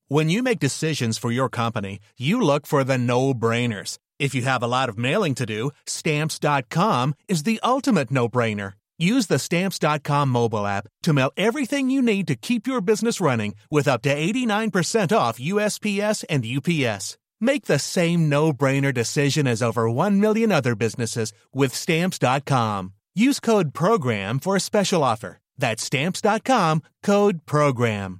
When you make decisions for your company, you look for the no-brainers. If you have a lot of mailing to do, Stamps.com is the ultimate no-brainer. Use the Stamps.com mobile app to mail everything you need to keep your business running with up to 89% off USPS and UPS. Make the same no-brainer decision as over 1 million other businesses with Stamps.com. Use code PROGRAM for a special offer. That's Stamps.com, code PROGRAM.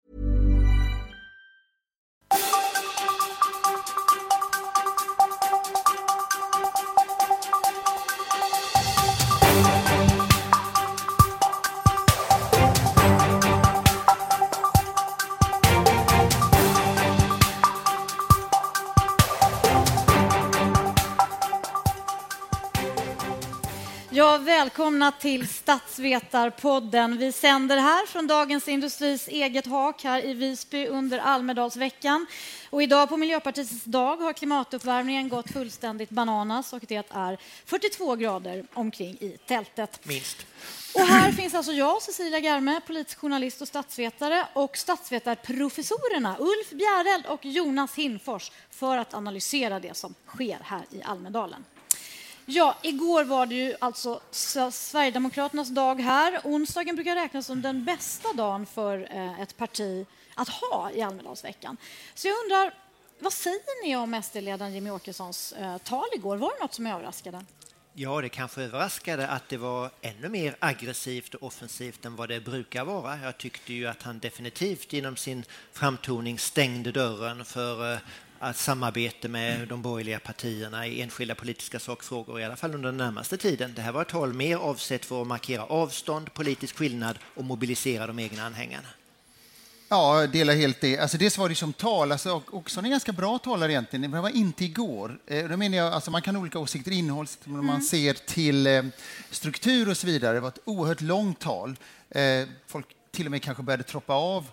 Ja, välkomna till Statsvetarpodden. Vi sänder här från Dagens Industris eget hak här i Visby under Almedalsveckan. Och idag på Miljöpartiets dag har klimatuppvärmningen gått fullständigt bananas och det är 42 grader omkring i tältet. Minst. Och här finns alltså jag, Cecilia Garme, politisk journalist och statsvetare, och statsvetarprofessorerna Ulf Bjäreld och Jonas Hinfors för att analysera det som sker här i Almedalen. Ja, igår var det ju alltså Sverigedemokraternas dag här. Onsdagen brukar räknas som den bästa dagen för ett parti att ha i Almedalsveckan. Så jag undrar, vad säger ni om SD-ledaren Jimmie Åkessons tal igår? Var det något som överraskade? Ja, det kanske överraskade att det var ännu mer aggressivt och offensivt än vad det brukar vara. Jag tyckte ju att han definitivt genom sin framtoning stängde dörren för att samarbete med de borgerliga partierna i enskilda politiska sakfrågor, i alla fall under den närmaste tiden. Det här var ett tal mer avsett för att markera avstånd, politisk skillnad och mobilisera de egna anhängarna. Ja, jag delar helt det. Alltså det var det som tal. Alltså, också en ganska bra talare egentligen. Men det var inte igår. Då menar jag, alltså man kan ha olika åsikter i innehållet, men man ser till struktur och så vidare. Det var ett oerhört långt tal. Folk till och med kanske började troppa av.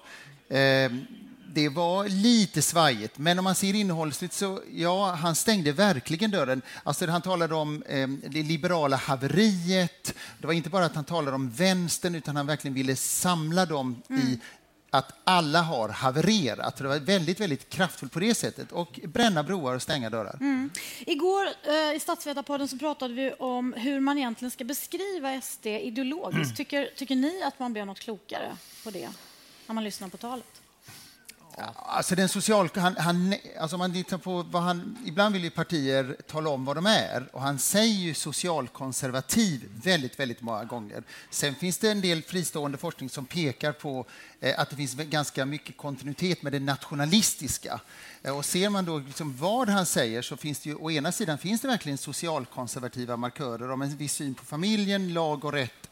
Det var lite svajigt, men om man ser innehållsligt så, ja, han stängde verkligen dörren. Alltså han talade om det liberala haveriet. Det var inte bara att han talade om vänstern, utan han verkligen ville samla dem i att alla har havererat. Det var väldigt, väldigt kraftfullt på det sättet. Och bränna broar och stänga dörrar. Igår i Statsvetarpodden så pratade vi om hur man egentligen ska beskriva SD ideologiskt. Tycker ni att man blir något klokare på det när man lyssnar på talet? Alltså den alltså man tittar på vad han, ibland vill ju partier tala om vad de är, och han säger ju socialkonservativ väldigt, väldigt många gånger. Sen finns det en del fristående forskning som pekar på att det finns ganska mycket kontinuitet med det nationalistiska. Och ser man då liksom vad han säger, så finns det ju, å ena sidan finns det verkligen socialkonservativa markörer om en viss syn på familjen, lag och rätt,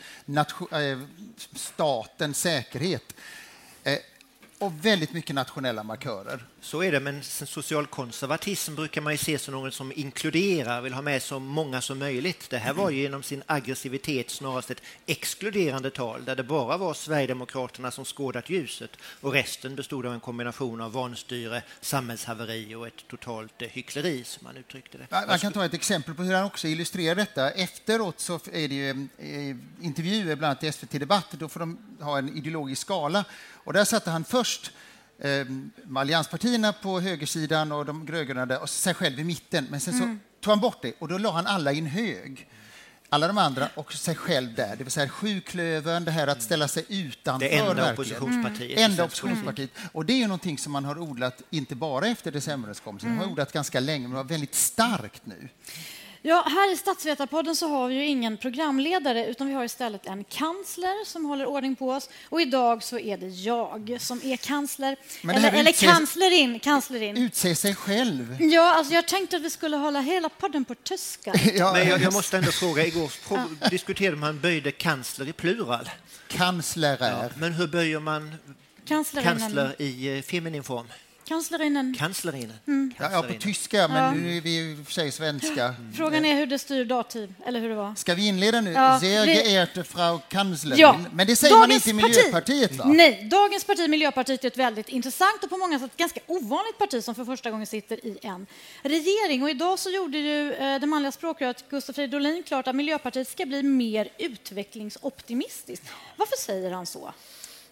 staten, säkerhet. Och väldigt mycket nationella markörer. Så är det, men socialkonservatism brukar man ju se som något som inkluderar, vill ha med så många som möjligt. Det här var ju genom sin aggressivitet snarast ett exkluderande tal, där det bara var Sverigedemokraterna som skådat ljuset, och resten bestod av en kombination av vanstyre, samhällshaveri och ett totalt hyckleri, som man uttryckte det. Man kan ta ett exempel på hur han också illustrerar detta. Efteråt så är det ju intervjuer, bland annat i SVT Debatt, då får de ha en ideologisk skala. Och där satte han först med allianspartierna på högersidan och de grögröna där, och sig själv i mitten. Men sen så tog han bort det, och då la han alla i en hög. Alla de andra och sig själv där. Det vill säga sjuklövern, det här att ställa sig utanför. Det enda oppositionspartiet. Enda oppositionspartiet. Och det är ju någonting som man har odlat inte bara efter decemberöverenskommelsen. Man har odlat ganska länge, men det var väldigt starkt nu. Ja, här i Statsvetarpodden så har vi ju ingen programledare, utan vi har istället en kansler som håller ordning på oss. Och idag så är det jag som är kansler. Eller kanslerin. Utse sig själv. Ja, alltså jag tänkte att vi skulle hålla hela podden på tyska. Ja, men jag måste ändå fråga, igår diskuterade man böjde kansler i plural. Kanslerer. Ja, men hur böjer man kansler i feminin form? Kanslerinnen. Ja, på tyska, men nu är vi ju för sig svenska. Frågan är hur det styr dativ, eller hur det var. Ska vi inleda nu? Sehr geehrte Frau Kanzlerin. Ja. Men det säger man inte i Miljöpartiet, va? Nej, dagens parti, Miljöpartiet, är ett väldigt intressant och på många sätt ganska ovanligt parti som för första gången sitter i en regering. Och idag så gjorde ju det manliga språkröret Gustaf Fridolin klart att Miljöpartiet ska bli mer utvecklingsoptimistiskt. Varför säger han så?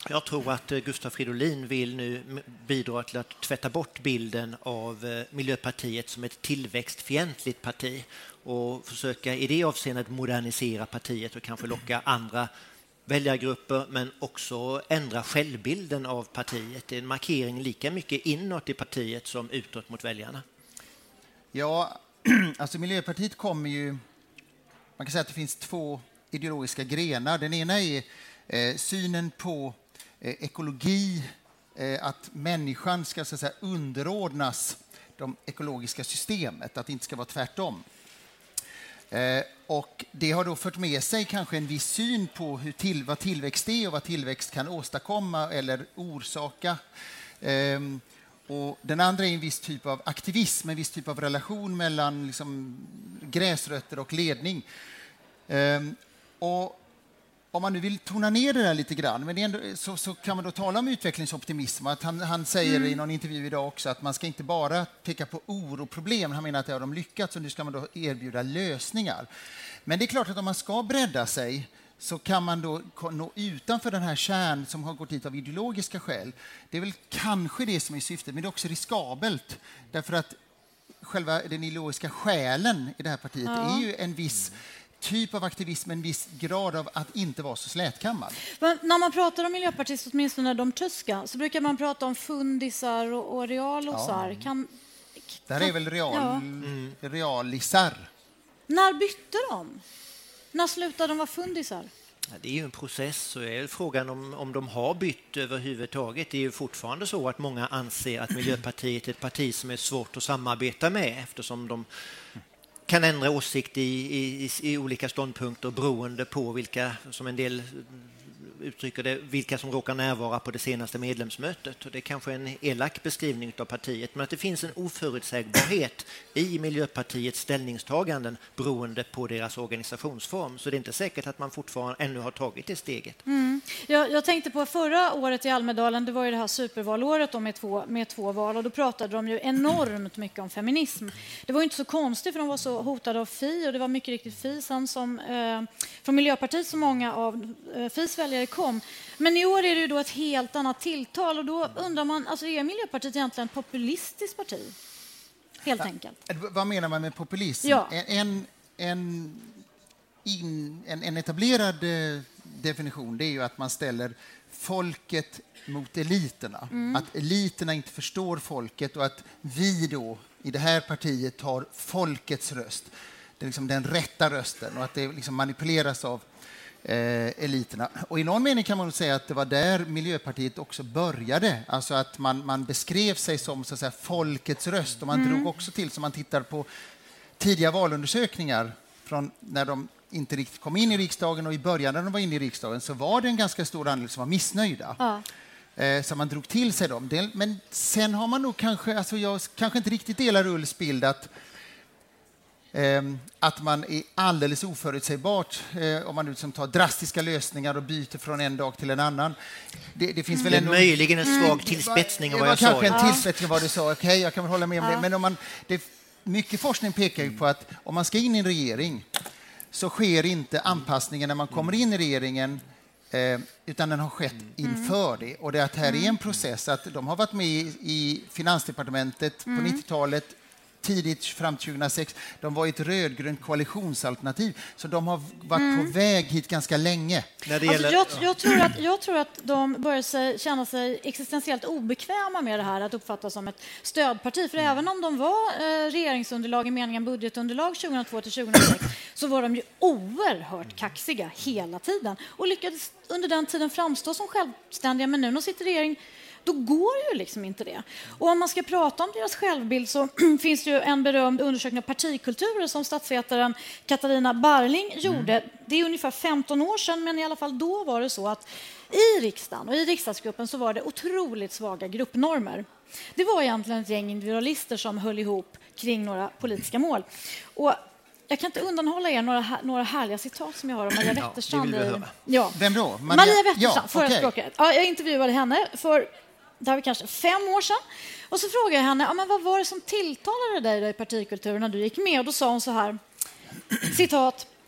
Jag tror att Gustav Fridolin vill nu bidra till att tvätta bort bilden av Miljöpartiet som ett tillväxtfientligt parti och försöka i det avseendet modernisera partiet och kanske locka andra väljargrupper, men också ändra självbilden av partiet. Det är en markering lika mycket inåt i partiet som utåt mot väljarna. Ja, alltså Miljöpartiet kommer ju... Man kan säga att det finns två ideologiska grenar. Den ena är synen på ekologi, att människan ska så att säga underordnas de ekologiska systemet, att det inte ska vara tvärtom. Och det har då fört med sig kanske en viss syn på vad tillväxt är och vad tillväxt kan åstadkomma eller orsaka. Och den andra är en viss typ av aktivism, en viss typ av relation mellan liksom gräsrötter och ledning. Och om man nu vill tona ner det där lite grann, men det ändå, så kan man då tala om utvecklingsoptimism. Att han säger i någon intervju idag också att man ska inte bara peka på oro och problem. Han menar att det har de lyckats och nu ska man då erbjuda lösningar. Men det är klart att om man ska bredda sig så kan man då nå utanför den här kärn som har gått dit av ideologiska skäl. Det är väl kanske det som är syftet, men det är också riskabelt. Därför att själva den ideologiska själen i det här partiet är ju en viss typ av aktivism, en viss grad av att inte vara så slätkammad. Men när man pratar om miljöpartister, åtminstone de tyska, så brukar man prata om fundisar och realosar. Det här är väl realisar. När bytte de? När slutade de vara fundisar? Ja, det är ju en process och är frågan om de har bytt överhuvudtaget. Det är ju fortfarande så att många anser att Miljöpartiet är ett parti som är svårt att samarbeta med eftersom de kan ändra åsikt i olika ståndpunkter beroende på vilka, som en del uttrycker det, vilka som råkar närvara på det senaste medlemsmötet. Och det är kanske en elak beskrivning av partiet, men att det finns en oförutsägbarhet i Miljöpartiets ställningstaganden beroende på deras organisationsform. Så det är inte säkert att man fortfarande ännu har tagit det steget. Jag tänkte på förra året i Almedalen, det var ju det här supervalåret med två val, och då pratade de ju enormt mycket om feminism. Det var ju inte så konstigt för de var så hotade av Fi, och det var mycket riktigt Fi som från Miljöpartiet så många av Fis väljare kom. Men i år är det ju då ett helt annat tilltal, och då undrar man, alltså är Miljöpartiet egentligen ett populistiskt parti? Helt enkelt. Vad menar man med populism? Ja. En etablerad definition, det är ju att man ställer folket mot eliterna. Att eliterna inte förstår folket och att vi då i det här partiet har folkets röst. Det är liksom den rätta rösten och att det liksom manipuleras av eliterna. Och i någon mening kan man säga att det var där Miljöpartiet också började. Alltså att man beskrev sig som så att säga folkets röst, och man drog också till, som man tittar på tidiga valundersökningar från när de inte riktigt kom in i riksdagen och i början när de var inne i riksdagen, så var det en ganska stor andel som var missnöjda. Ja. Så man drog till sig dem. Men sen har man nog kanske, alltså jag kanske inte riktigt delar Ulfs bild att man är alldeles oförutsägbart om man liksom tar drastiska lösningar och byter från en dag till en annan. Det finns väl ändå möjligen en svag tillspetsning av vad jag sa. Kanske en tillspetsning av vad du sa. Okej, jag kan väl hålla med om det. Men mycket forskning pekar ju på att om man ska in i en regering så sker inte anpassningen när man kommer in i regeringen, utan den har skett inför det. Och det att här är en process, att de har varit med i Finansdepartementet på 90-talet, tidigt fram till 2006. De var ett rödgrönt koalitionsalternativ, så de har varit på väg hit ganska länge. Jag tror att de börjar känna sig existentiellt obekväma med det här, att uppfattas som ett stödparti. För även om de var regeringsunderlag i meningen budgetunderlag 2002 till 2006, så var de ju oerhört kaxiga hela tiden och lyckades under den tiden framstå som självständiga. Men nu när de sitter i regering, då går ju liksom inte det. Och om man ska prata om deras självbild så finns det ju en berömd undersökning av partikulturer som statsvetaren Katarina Barling gjorde. Det är ungefär 15 år sedan, men i alla fall då var det så att i riksdagen och i riksdagsgruppen så var det otroligt svaga gruppnormer. Det var egentligen ett gäng individualister som höll ihop kring några politiska mål. Och jag kan inte undanhålla er några härliga citat som jag har om Maria Wetterstrand. Vem då? Maria Wetterstrand, förespråkare. Ja, jag intervjuade henne för det var kanske 5 år sedan. Och så frågade jag henne, men vad var det som tilltalade dig i partikulturen när du gick med? Och då sa hon så här, citat: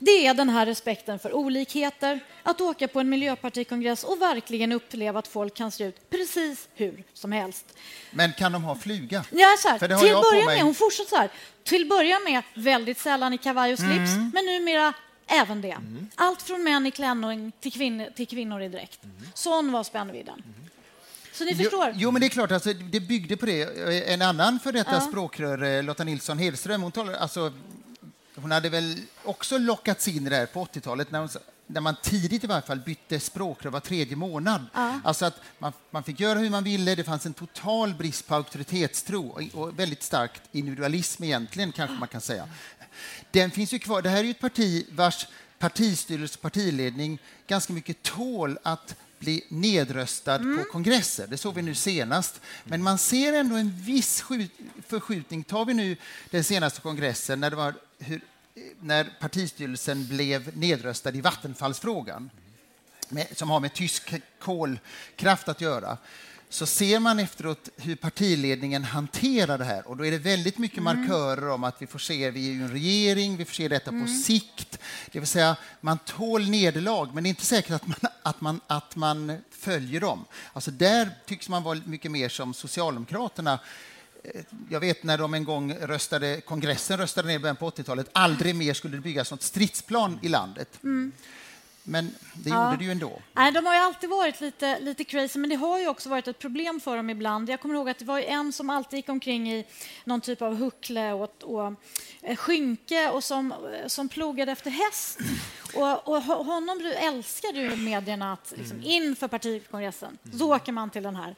Det är den här respekten för olikheter, att åka på en miljöpartikongress och verkligen uppleva att folk kan se ut precis hur som helst. Men kan de ha fluga? Ja, så här, För det har till jag på början mig. med, hon fortsätter så här, till början med väldigt sällan i kavaj och slips, men numera även det. Allt från män i klänning till kvinnor i dräkt. Sån var spännvidden. Så ni förstår. Jo, men det är klart, alltså, det byggde på det. En annan för detta språkrör, Lotta Nilsson Hedström, hon hade väl också lockats in där på 80-talet när man tidigt i varje fall bytte språkrör var 3:e månad. Alltså att man fick göra hur man ville, det fanns en total brist på auktoritetstro och väldigt starkt individualism egentligen, kanske man kan säga. Den finns ju kvar. Det här är ju ett parti vars partistyrelse och partiledning ganska mycket tål att bli nedröstad på kongresser. Det såg vi nu senast. Men man ser ändå en viss förskjutning. Tar vi nu den senaste kongressen när partistyrelsen blev nedröstad i Vattenfallsfrågan, som har med tysk kolkraft att göra, så ser man efteråt hur partiledningen hanterar det här. Och då är det väldigt mycket markörer om att vi är ju en regering, vi får se detta på sikt. Det vill säga, man tål nederlag, men det är inte säkert att man följer dem. Alltså där tycks man vara mycket mer som Socialdemokraterna. Jag vet när de en gång kongressen röstade ner början på 80-talet, aldrig mer skulle det byggas något stridsplan i landet. Men det gjorde det ju ändå. Nej, de har ju alltid varit lite crazy, men det har ju också varit ett problem för dem ibland. Jag kommer ihåg att det var en som alltid gick omkring i någon typ av huckle och skynke och som plogade efter häst. Och honom älskade ju medierna att liksom, inför partikongressen så åker man till den här.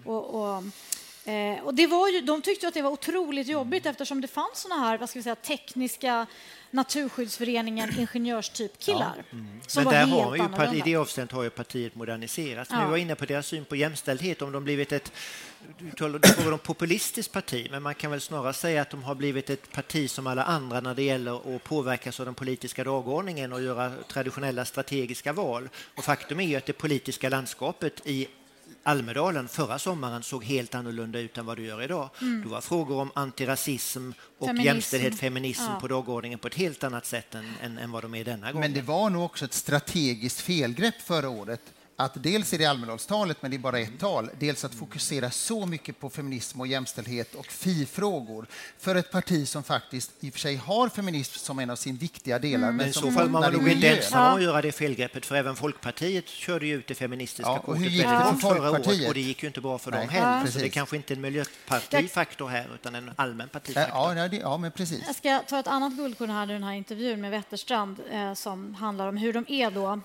Och det var ju, de tyckte att det var otroligt jobbigt eftersom det fanns såna här, vad ska vi säga, tekniska Naturskyddsföreningen ingenjörstyp killar. Som men var där helt har ju annorlunda. i det avståndet har ju partiet moderniserats. Men vi var inne på deras syn på jämställdhet, om de blivit ett populistiskt parti, men man kan väl snarare säga att de har blivit ett parti som alla andra när det gäller att påverkas av den politiska dagordningen och göra traditionella strategiska val. Och faktum är ju att det politiska landskapet i Almedalen förra sommaren såg helt annorlunda ut än vad det gör idag. Det var frågor om antirasism och jämställdhet, feminism på dagordningen på ett helt annat sätt än vad de är denna gång. Men det var nog också ett strategiskt felgrepp förra året. Att dels är det Almedalstalet, men det är bara ett tal. Dels att fokusera så mycket på feminism och jämställdhet och FI-frågor för ett parti som faktiskt i och för sig har feminism som en av sin viktiga delar. Men i så fall man var nog inte ensam att göra det felgreppet, för även Folkpartiet körde ju ut det feministiska kortet väldigt bra förra året, och det gick ju inte bra för dem heller. Så det är kanske inte en miljöpartifaktor här utan en allmän partifaktor. Ja, men precis. Jag ska ta ett annat guldkorn här i den här intervjun med Wetterstrand som handlar om hur de är då.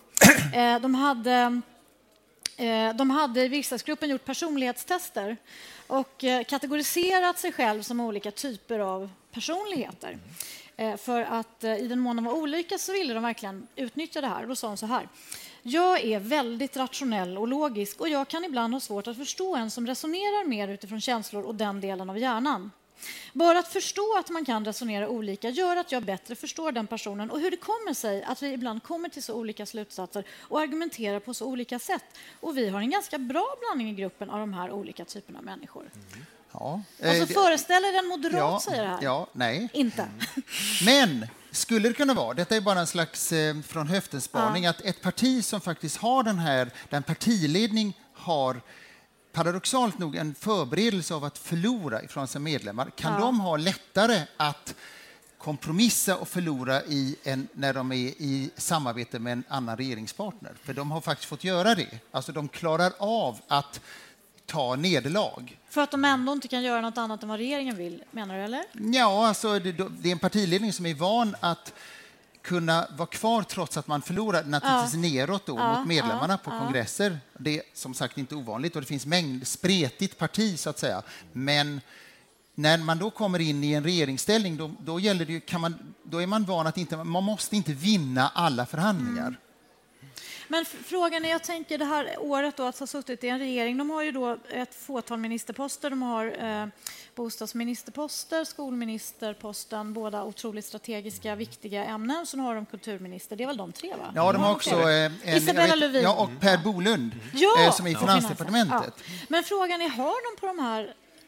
De hade i riksdagsgruppen gjort personlighetstester och kategoriserat sig själv som olika typer av personligheter. För att i den mån de var olika så ville de verkligen utnyttja det här. Då sa de så här: jag är väldigt rationell och logisk och jag kan ibland ha svårt att förstå en som resonerar mer utifrån känslor och den delen av hjärnan. Bara att förstå att man kan resonera olika gör att jag bättre förstår den personen och hur det kommer sig att vi ibland kommer till så olika slutsatser och argumenterar på så olika sätt. Och vi har en ganska bra blandning i gruppen av de här olika typerna av människor. Ja. Alltså föreställer en moderat säger det här? Ja, nej. Inte. Men skulle det kunna vara, detta är bara en slags från höftenspaning, att ett parti som faktiskt har den partiledning har paradoxalt nog en förberedelse av att förlora ifrån sina medlemmar, kan de ha lättare att kompromissa och förlora när de är i samarbete med en annan regeringspartner. För de har faktiskt fått göra det. Alltså de klarar av att ta nederlag. För att de ändå inte kan göra något annat än vad regeringen vill, menar du, eller? Ja, alltså det är en partiledning som är van att kunna vara kvar trots att man förlorar naturligtvis neråt då, mot medlemmarna på kongresser. Det är som sagt inte ovanligt och det finns spretigt parti så att säga. Men när man då kommer in i en regeringsställning då gäller det ju, då är man van att man måste inte vinna alla förhandlingar. Men frågan är, jag tänker det här året då att ha suttit i en regering, de har ju då ett fåtal ministerposter, de har bostadsministerposter, skolministerposten, båda otroligt strategiska, viktiga ämnen, så har de kulturminister, det är väl de tre va? Ja, de har också Isabella Lövin. Ja, och Per Bolund som är i Finansdepartementet. Ja. Men frågan är, har de på de här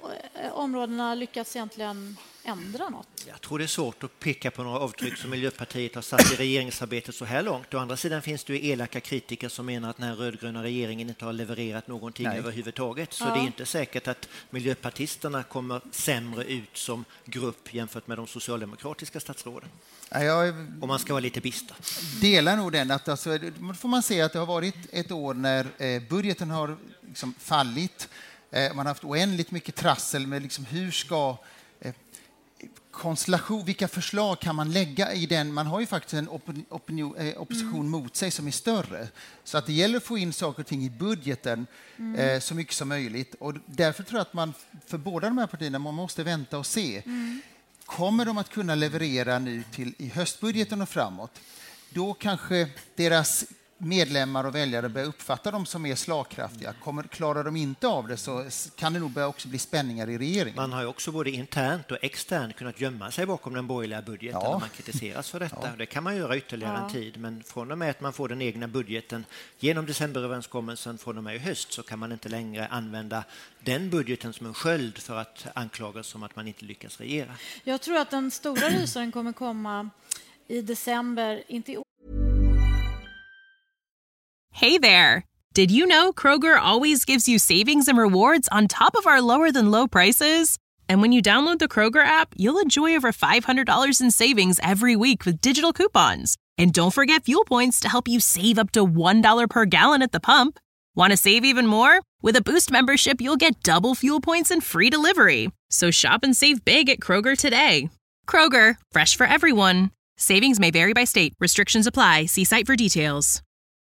områdena lyckats egentligen ändra något? Jag tror det är svårt att peka på några avtryck som Miljöpartiet har satt i regeringsarbetet så här långt. Å andra sidan finns det ju elaka kritiker som menar att den här rödgröna regeringen inte har levererat någonting överhuvudtaget. Så det är inte säkert att miljöpartisterna kommer sämre ut som grupp jämfört med de socialdemokratiska statsråden. Om man ska vara lite bister. Delar nog den. Att alltså, får man se att det har varit ett år när budgeten har liksom fallit. Man har haft oändligt mycket trassel med liksom hur ska konstellation, vilka förslag kan man lägga i den? Man har ju faktiskt en opposition mot sig som är större. Så att det gäller att få in saker och ting i budgeten så mycket som möjligt. Och därför tror jag att man för båda de här partierna man måste vänta och se. Kommer de att kunna leverera nu i höstbudgeten och framåt? Då kanske deras medlemmar och väljare börjar uppfatta dem som mer slagkraftiga. Klarar de inte av det så kan det nog börja också bli spänningar i regeringen. Man har ju också både internt och externt kunnat gömma sig bakom den borgerliga budgeten när man kritiseras för detta. Det kan man göra ytterligare en tid, men från och med att man får den egna budgeten genom decemberöverenskommelsen från och med i höst så kan man inte längre använda den budgeten som en sköld för att anklagas som att man inte lyckas regera. Jag tror att den stora rysaren kommer komma i december, inte i år. Hey there! Did you know Kroger always gives you savings and rewards on top of our lower-than-low prices? And when you download the Kroger app, you'll enjoy over $500 in savings every week with digital coupons. And don't forget fuel points to help you save up to $1 per gallon at the pump. Want to save even more? With a Boost membership, you'll get double fuel points and free delivery. So shop and save big at Kroger today. Kroger, fresh for everyone. Savings may vary by state. Restrictions apply. See site for details.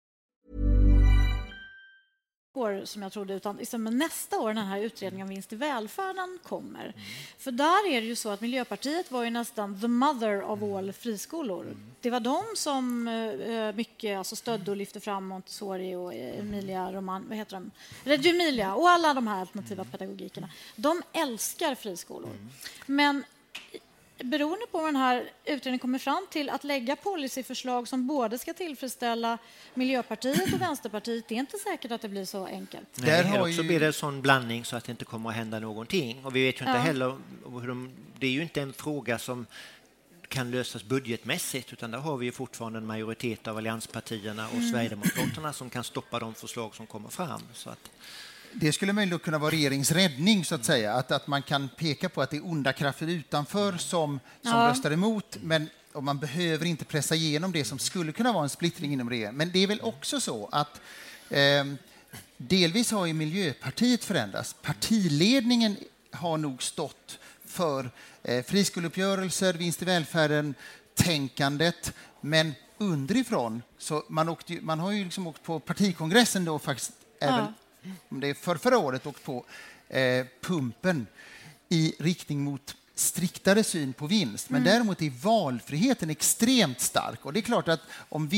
Som jag trodde, utan liksom nästa år när den här utredningen om vinst i välfärden kommer. För där är det ju så att Miljöpartiet var ju nästan the mother of all friskolor. Det var de som mycket alltså stödde och lyfte fram Montessori och Emilia Roman, vad heter de? Reggio Emilia och alla de här alternativa pedagogikerna. De älskar friskolor. Men beroende på vad den här utredningen kommer fram till att lägga policyförslag som både ska tillfredsställa Miljöpartiet och Vänsterpartiet, det är inte säkert att det blir så enkelt. Nej, det också blir det en sån blandning så att det inte kommer att hända någonting. Och vi vet ju inte heller hur det är ju inte en fråga som kan lösas budgetmässigt, utan där har vi ju fortfarande en majoritet av allianspartierna och Sverigedemokraterna som kan stoppa de förslag som kommer fram. Så att det skulle möjligen kunna vara regeringsräddning så att säga, att man kan peka på att det är onda krafter utanför som röstar emot, men och man behöver inte pressa igenom det som skulle kunna vara en splittring inom regeringen. Men det är väl också så att delvis har ju Miljöpartiet förändrats. Partiledningen har nog stått för friskoleuppgörelser, vinst i välfärden, tänkandet, men underifrån så man har ju liksom åkt på partikongressen då faktiskt även om det är förra året åkt på pumpen i riktning mot striktare syn på vinst. Men däremot är valfriheten extremt stark. Och det är klart att om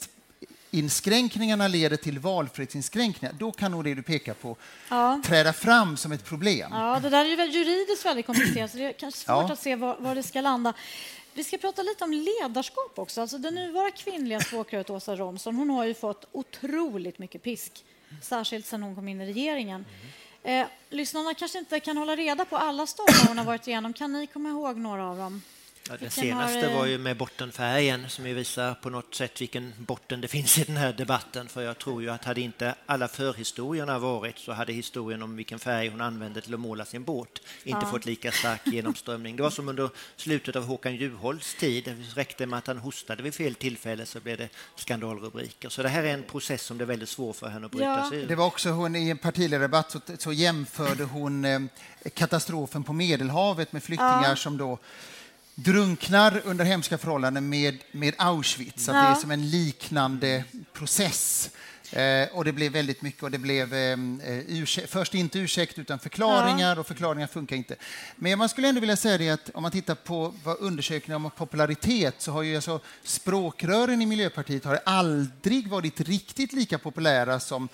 vinstinskränkningarna leder till valfrihetsinskränkningar, då kan nog det du pekar på träda fram som ett problem. Ja, det där är ju juridiskt väldigt komplicerat, så det är kanske svårt att se var det ska landa. Vi ska prata lite om ledarskap också. Alltså den nuvarande kvinnliga språkröret Åsa Romson, hon har ju fått otroligt mycket pisk. Särskilt sedan hon kom in i regeringen. Lyssnarna kanske inte kan hålla reda på alla stormar hon har varit igenom. Kan ni komma ihåg några av dem? Ja, det senaste var ju med bottenfärgen som ju visar på något sätt vilken botten det finns i den här debatten. För jag tror ju att hade inte alla förhistorierna varit så hade historien om vilken färg hon använde till att måla sin båt inte fått lika stark genomströmning. Det var som under slutet av Håkan Juholts tid. Det räckte med att han hostade vid fel tillfälle så blev det skandalrubriker. Så det här är en process som det är väldigt svårt för henne att bryta sig ur. Det var också hon i en partiledardebatt så jämförde hon katastrofen på Medelhavet med flyktingar som då drunknar under hemska förhållanden med Auschwitz. Att det är som en liknande process. Och det blev väldigt mycket och det blev först inte ursäkt utan förklaringar och förklaringar funkar inte. Men man skulle ändå vilja säga det att om man tittar på vad undersökningar om popularitet så har ju alltså språkrören i Miljöpartiet har aldrig varit riktigt lika populära som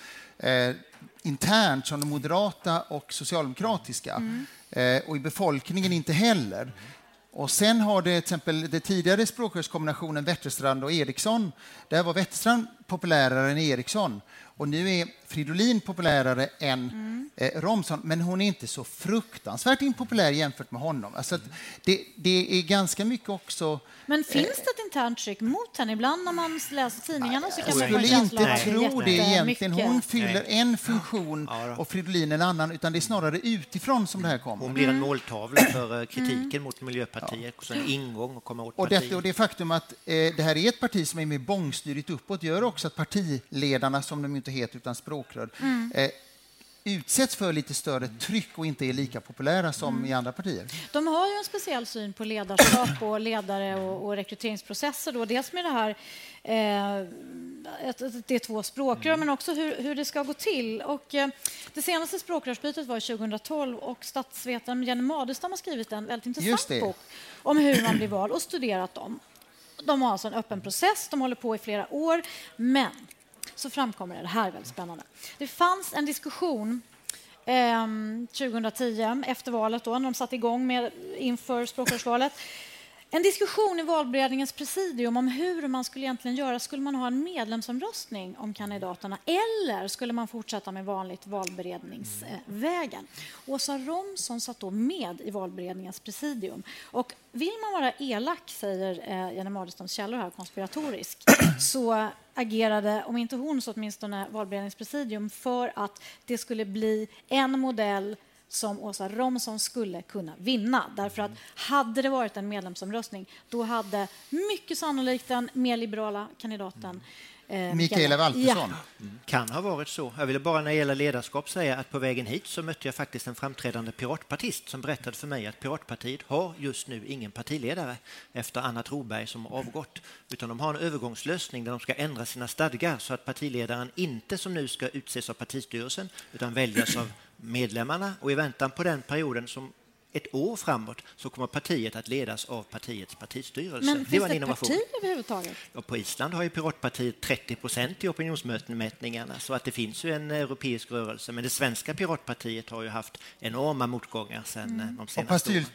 internt som de moderata och socialdemokratiska. Och i befolkningen inte heller. Och sen har det till exempel det tidigare språkrörskombinationen Wetterstrand och Eriksson. Där var Wetterstrand populärare än Eriksson. Och nu är Fridolin populärare än Romson, men hon är inte så fruktansvärt impopulär jämfört med honom. Alltså det är ganska mycket också... Men finns det ett internt tryck mot henne? Ibland när man läser tidningarna så kan man skulle inte tro det egentligen. Hon mycket. fyller en funktion och Fridolin en annan, utan det är snarare utifrån som det här kommer. Hon blir en måltavla för kritiken mot Miljöpartiet och så en ingång och komma åt partiet. Och det faktum att det här är ett parti som är med bångstyrigt uppåt gör också att partiledarna, som de inte heter utan språkrör, utsätts för lite större tryck och inte är lika populära som i andra partier. De har ju en speciell syn på ledarskap och ledare och rekryteringsprocesser. Då. Dels med det här det är 2 språkrör, men också hur det ska gå till. Och, det senaste språkrörsbytet var 2012 och statsvetaren Jenny Madestam har skrivit en väldigt intressant bok om hur man blir vald och studerat dem. De har alltså en öppen process, de håller på i flera år, men så framkommer det här är väldigt spännande. Det fanns en diskussion 2010 efter valet då, när de satt igång med inför språkrörsvalet. En diskussion i valberedningens presidium om hur man skulle egentligen göra. Skulle man ha en medlemsomröstning om kandidaterna eller skulle man fortsätta med vanligt valberedningsvägen? Åsa Romson satt då med i valberedningens presidium. Och vill man vara elak, säger Jenny Madestams källor här, konspiratorisk, så agerade, om inte hon så åtminstone valberedningspresidium, för att det skulle bli en modell som Åsa Romson skulle kunna vinna. Därför att hade det varit en medlemsomröstning, då hade mycket sannolikt den mer liberala kandidaten Mikaela Valtersson. Ja. Kan ha varit så. Jag ville bara när det gäller ledarskap säga att på vägen hit så mötte jag faktiskt en framträdande piratpartist som berättade för mig att Piratpartiet har just nu ingen partiledare efter Anna Troberg som avgått, utan de har en övergångslösning där de ska ändra sina stadgar så att partiledaren inte som nu ska utses av partistyrelsen utan väljas av medlemmarna, och i väntan på den perioden som ett år framåt så kommer partiet att ledas av partiets partistyrelse. Men det var en finns det innovation. parti överhuvudtaget? Ja, på Island har ju Piratpartiet 30% i opinionsmätningarna, så att det finns ju en europeisk rörelse. Men det svenska Piratpartiet har ju haft enorma motgångar sedan de senaste åren.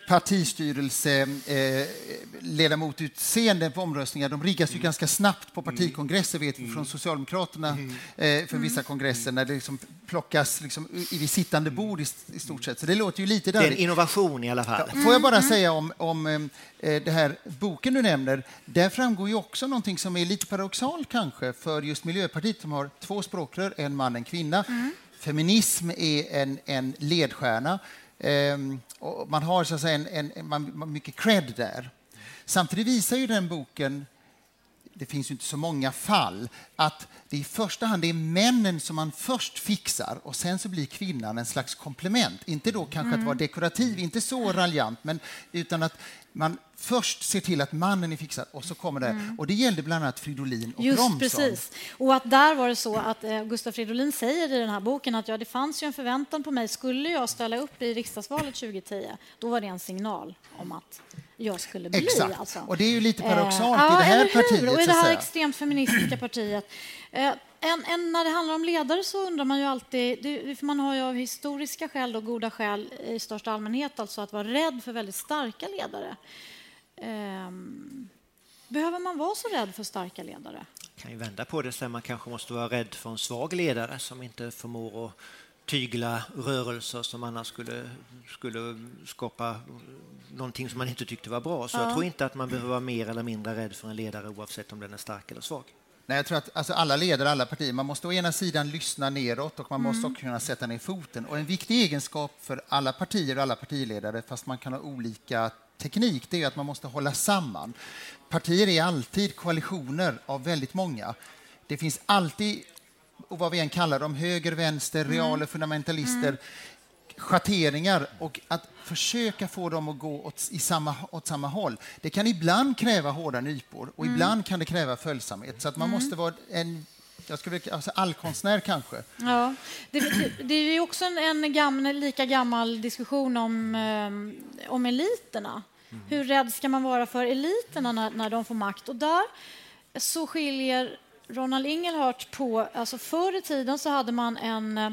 Partistyrelseledamotutseende på omröstningar, de riggas ju ganska snabbt på partikongresser, vet vi från Socialdemokraterna, för vissa kongresser, när det liksom plockas liksom vid sittande bord i stort sett. Så det låter ju lite där. Det är en innovation i alla fall. Ja, får jag bara säga om det här boken du nämner, där framgår ju också någonting som är lite paradoxalt kanske för just Miljöpartiet som har 2 språkrör, en man, en kvinna. Feminism är en ledstjärna och man har så att säga man mycket cred där. Samtidigt visar ju den boken, det finns ju inte så många fall, att det i första hand är männen som man först fixar och sen så blir kvinnan en slags komplement. Inte då kanske att vara dekorativ, inte så raljant, men utan att man först ser till att mannen är fixad och så kommer det. Och det gällde bland annat Fridolin och Romson. Just precis. Och att där var det så att Gustaf Fridolin säger i den här boken att det fanns ju en förväntan på mig. Skulle jag ställa upp i riksdagsvalet 2010, då var det en signal om att jag skulle bli. Exakt. Alltså. Och det är ju lite paradoxalt i det här partiet. Och i det här extremt feministiska partiet. När det handlar om ledare så undrar man ju alltid, för man har ju av historiska skäl och goda skäl i största allmänhet alltså att vara rädd för väldigt starka ledare. Behöver man vara så rädd för starka ledare? Kan ju vända på det så man kanske måste vara rädd för en svag ledare som inte förmår att tygla rörelser som annars skulle skapa någonting som man inte tyckte var bra. Så jag tror inte att man behöver vara mer eller mindre rädd för en ledare oavsett om den är stark eller svag. Nej, jag tror att alltså, alla ledare, alla partier, man måste å ena sidan lyssna neråt och man måste också kunna sätta ner foten. Och en viktig egenskap för alla partier och alla partiledare, fast man kan ha olika teknik, det är att man måste hålla samman. Partier är alltid koalitioner av väldigt många. Det finns alltid, och vad vi än kallar dem, höger, vänster, realer, fundamentalister, schatteringar, och att försöka få dem att gå åt samma håll. Det kan ibland kräva hårda nypor och ibland kan det kräva följsamhet. Så att man måste vara allkonstnär kanske. Ja, det är ju också en lika gammal diskussion om eliterna. Hur rädd ska man vara för eliterna när de får makt? Och där så skiljer Ronald Ingelhardt på, alltså förr i tiden så hade man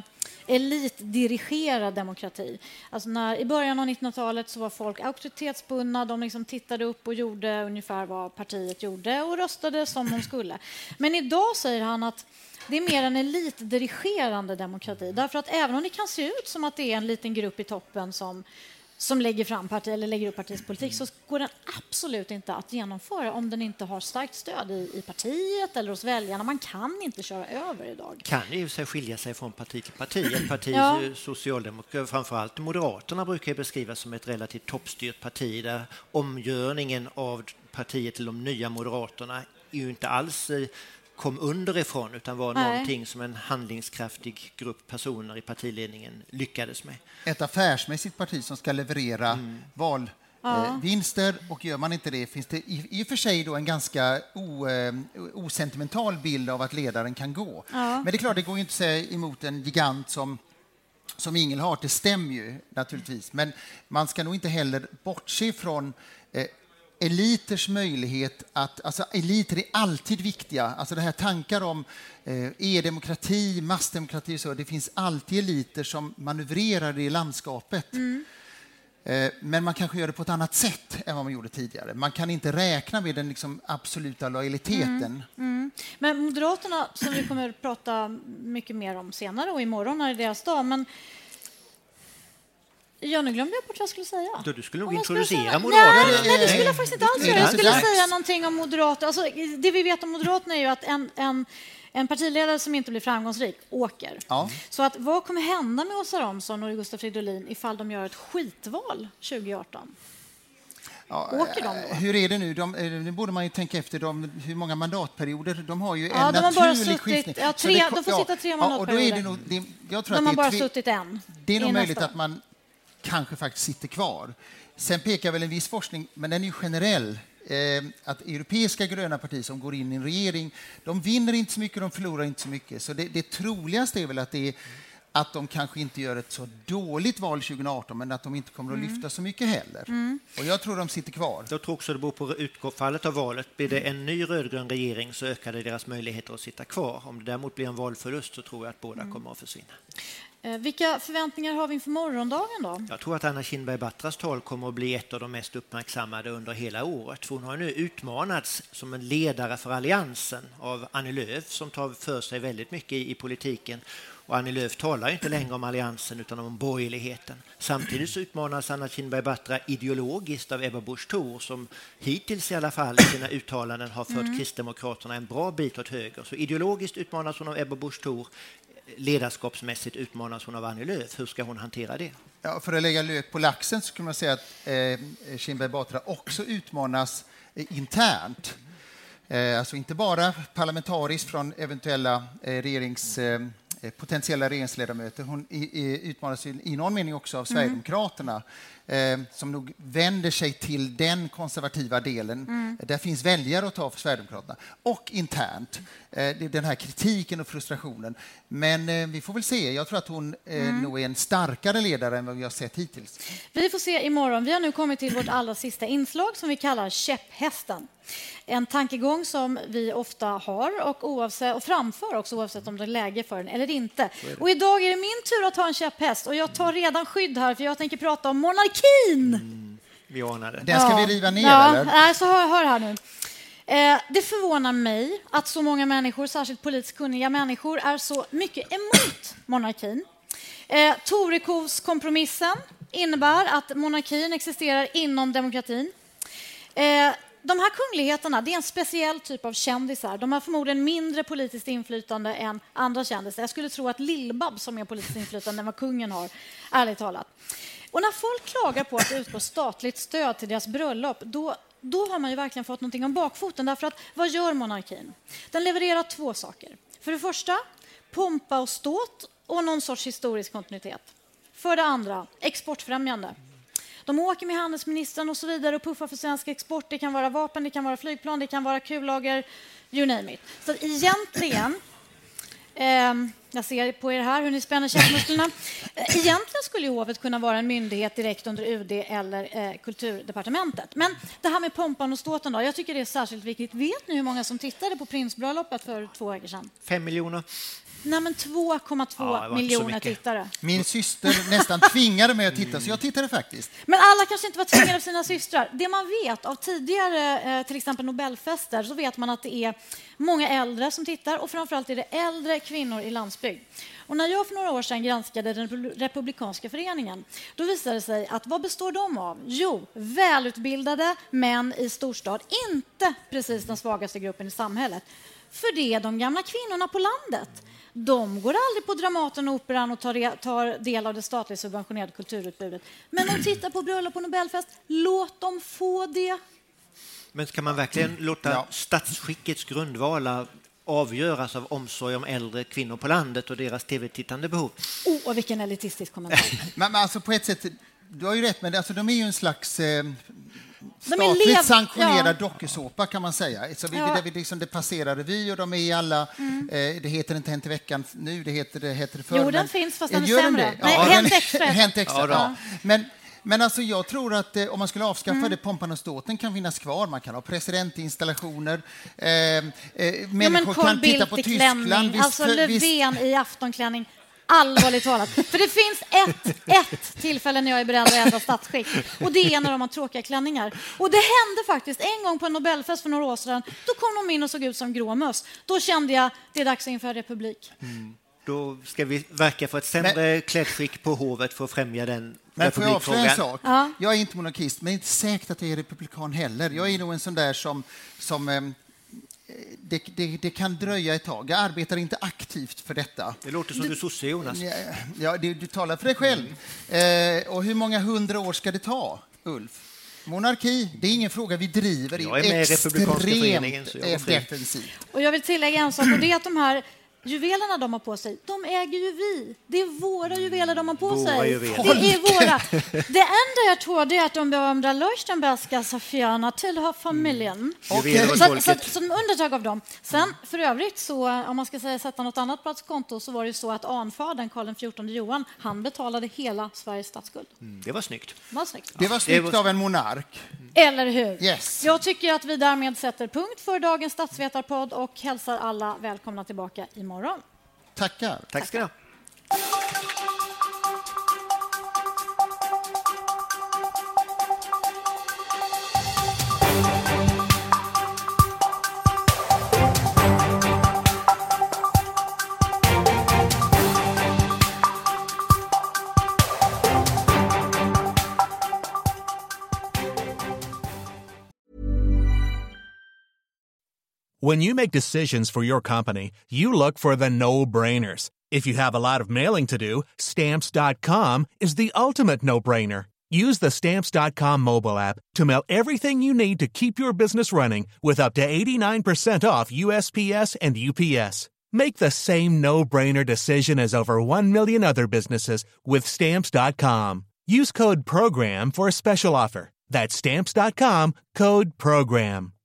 elitdirigerad demokrati. Alltså i början av 1900-talet så var folk auktoritetsbundna. De liksom tittade upp och gjorde ungefär vad partiet gjorde och röstade som de skulle. Men idag säger han att det är mer en elitdirigerande demokrati. Därför att även om det kan se ut som att det är en liten grupp i toppen som lägger fram eller lägger upp partiets politik, så går den absolut inte att genomföra om den inte har starkt stöd i partiet eller hos väljarna. Man kan inte köra över idag. Kan ju sig skilja sig från parti till parti. Ett parti, socialdemokrater, framförallt Moderaterna, brukar beskrivas som ett relativt toppstyrt parti där omgörningen av partiet till de nya Moderaterna är ju inte alls kom underifrån utan var någonting som en handlingskraftig grupp personer i partiledningen lyckades med. Ett affärsmässigt parti som ska leverera valvinster och gör man inte det finns det i och för sig då en ganska osentimental bild av att ledaren kan gå. Men det är klart, det går ju inte att säga emot en gigant som Ingelhardt, det stämmer ju naturligtvis. Men man ska nog inte heller bortse från eliters möjlighet att, alltså eliter är alltid viktiga, alltså det här tankar om e-demokrati, massdemokrati och så, det finns alltid eliter som manövrerar i landskapet. Men man kanske gör det på ett annat sätt än vad man gjorde tidigare. Man kan inte räkna med den liksom absoluta lojaliteten. Men Moderaterna, som vi kommer att prata mycket mer om senare och imorgon är det deras dag, men nu glömde jag bort vad jag skulle säga. Du skulle nog introducera Moderaterna. Nej, det skulle jag faktiskt inte alls göra. Jag skulle säga någonting om Moderaterna. Alltså, det vi vet om Moderaterna är ju att en partiledare som inte blir framgångsrik åker. Så att, vad kommer hända med Åsa Romson och Gustav Fridolin ifall de gör ett skitval 2018? Åker de då? Hur är det nu? Nu borde man ju tänka efter hur många mandatperioder. De har ju en naturlig skiftning. De får sitta 3 mandatperioder. De har bara suttit en. Det är nog möjligt att man kanske faktiskt sitter kvar. Sen pekar väl en viss forskning, men den är ju generell, att europeiska gröna partier som går in i en regering, de vinner inte så mycket, de förlorar inte så mycket. Så det troligaste är väl att de kanske inte gör ett så dåligt val 2018, men att de inte kommer att lyfta så mycket heller. Och jag tror de sitter kvar. Jag tror också det beror på utfallet av valet. Blir det en ny rödgrön regering så ökar det deras möjligheter att sitta kvar. Om det däremot blir en valförlust så tror jag att båda kommer att försvinna. Vilka förväntningar har vi inför morgondagen då? Jag tror att Anna Kinberg Batras tal kommer att bli ett av de mest uppmärksammade under hela året. Hon har nu utmanats som en ledare för alliansen av Annie Lööf som tar för sig väldigt mycket i politiken. Och Annie Lööf talar inte längre om alliansen utan om borgerligheten. Samtidigt så utmanas Anna Kinberg Batra ideologiskt av Ebba Busch Thor som hittills i alla fall i sina uttalanden har fört Kristdemokraterna en bra bit åt höger. Så ideologiskt utmanas hon av Ebba Busch Thor. Ledarskapsmässigt utmanas hon av Annie Lööf. Hur ska hon hantera det? Ja, för att lägga lök på laxen så kan man säga att Kinberg Batra också utmanas internt. Alltså inte bara parlamentariskt från eventuella potentiella regeringsledamöter. Hon utmanas i någon mening också av Sverigedemokraterna som nog vänder sig till den konservativa delen. Där finns väljare att ta för Sverigedemokraterna. Och internt, den här kritiken och frustrationen. Men vi får väl se. Jag tror att hon nog är en starkare ledare än vad vi har sett hittills. Vi får se imorgon. Vi har nu kommit till vårt allra sista inslag som vi kallar käpphästen. En tankegång som vi ofta har och framför också oavsett om det är läge för den eller inte. Och idag är det min tur att ta en käpphäst och jag tar redan skydd här för jag tänker prata om monarkin. Vi anar det. Den ska vi riva ner eller? Nej, så hör här nu. Det förvånar mig att så många människor, särskilt politiskt kunniga människor, är så mycket emot monarkin. Torekovskompromissen innebär att monarkin existerar inom demokratin. De här kungligheterna, det är en speciell typ av kändisar. De har förmodligen mindre politiskt inflytande än andra kändisar. Jag skulle tro att Lill-Babs som är politiskt inflytande än vad kungen har, ärligt talat. Och när folk klagar på att det utgår statligt stöd till deras bröllop, då har man ju verkligen fått någonting om bakfoten. Därför att vad gör monarkin? Den levererar 2 saker. För det första, pompa och ståt och någon sorts historisk kontinuitet. För det andra, exportfrämjande. De åker med handelsministern och så vidare och puffar för svensk export. Det kan vara vapen, det kan vara flygplan, det kan vara kullager, you name it. Så egentligen, jag ser på er här hur ni spänner käkmusklerna. Egentligen skulle hovet kunna vara en myndighet direkt under UD eller kulturdepartementet. Men det här med pompan och ståten då, jag tycker det är särskilt viktigt. Vet ni hur många som tittade på prinsbröllopet för 2 veckor sedan? 5 miljoner. Nej, men 2,2 miljoner tittare. Min syster nästan tvingade mig att titta, så jag tittade faktiskt. Men alla kanske inte var tvingade av sina systrar. Det man vet av tidigare, till exempel Nobelfester, så vet man att det är många äldre som tittar och framförallt är det äldre kvinnor i landsbygd. Och när jag för några år sedan granskade den republikanska föreningen, då visade det sig att vad består de av? Jo, välutbildade män i storstad, inte precis den svagaste gruppen i samhället. För det är de gamla kvinnorna på landet. De går aldrig på Dramaten och Operan och tar del av det statligt subventionerade kulturutbudet. Men de tittar på bröllop och Nobelfest. Låt dem få det. Men ska man verkligen låta statsskickets grundvalar avgöras av omsorg om äldre kvinnor på landet och deras tv-tittande behov? Och vilken elitistisk kommentar. Men alltså på ett sätt, du har ju rätt, men alltså, de är ju en slags... statligt sanktionerad dokusåpa kan man säga. Så där vi liksom, det passerar revy och de är i alla... det heter inte Hänt i veckan nu, det heter förr. Jo, den finns fast den är sämre. sämre. Nej, Hänt extra. Ja. Men alltså, jag tror att om man skulle avskaffa det, pompan och ståten kan finnas kvar. Man kan ha presidentinstallationer. Människor kan titta på Tyskland. Visst, alltså Löfven i aftonklänning. Allvarligt talat. För det finns ett tillfälle när jag är beredd att ändra statsskick. Och det är när de har tråkiga klänningar. Och det hände faktiskt en gång på en Nobelfest för några år sedan. Då kom de in och såg ut som gråmöss. Då kände jag det är dags att införa republik. Då ska vi verka för ett sämre klädskick på hovet för att främja den men får jag avslöja en sak? Ja. Jag är inte monarkist, men inte säkert att jag är republikan heller. Jag är nog en sån där som det kan dröja ett tag. Jag arbetar inte aktivt för detta. Det låter som du sosse, Jonas. Ja, du talar för dig själv. Och hur många 100 år ska det ta, Ulf? Monarki, det är ingen fråga vi driver. Jag är med i Republikanska föreningen, så jag är defensivt. Och jag vill tillägga en sak, och det är att de här juvelerna de har på sig, de äger ju vi. Det är våra juveler de har på sig. Juveler. Det är våra. Det enda jag tror det är att de berömda Leuchtenbergska Safierna tillhör familjen. Så de undantag av dem. Sen för övrigt så, om man ska säga sätta något annat på konto, så var det så att anfadern Karl XIV Johan, han betalade hela Sveriges statsskuld. Det var snyggt. Det var snyggt av en monark. Eller hur? Yes. Jag tycker att vi därmed sätter punkt för dagens statsvetarpodd och hälsar alla välkomna tillbaka imorgon. Tackar. Tack ska du ha. When you make decisions for your company, you look for the no-brainers. If you have a lot of mailing to do, Stamps.com is the ultimate no-brainer. Use the Stamps.com mobile app to mail everything you need to keep your business running with up to 89% off USPS and UPS. Make the same no-brainer decision as over 1 million other businesses with Stamps.com. Use code PROGRAM for a special offer. That's Stamps.com, code PROGRAM.